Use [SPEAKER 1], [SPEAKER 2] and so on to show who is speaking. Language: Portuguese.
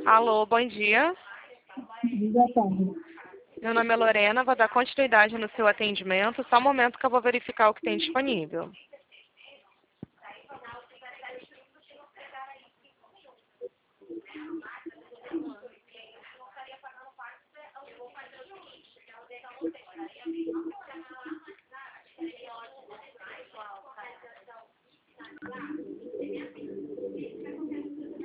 [SPEAKER 1] Alô, bom dia.
[SPEAKER 2] Boa tarde.
[SPEAKER 1] Meu nome é Lorena, vou dar continuidade no seu atendimento. Só um momento que eu vou verificar o que tem disponível.